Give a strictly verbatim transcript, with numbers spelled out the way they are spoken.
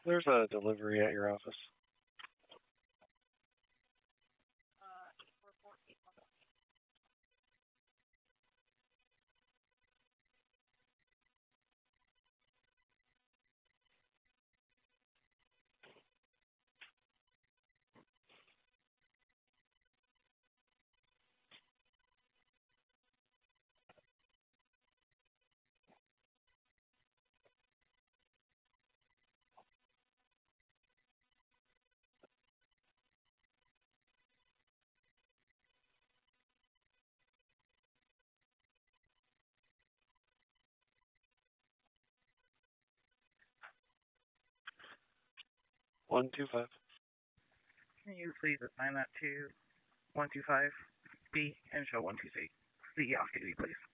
There's a delivery at your office. One two five. Can you please assign that to one two five B and show one two three? The off duty, please.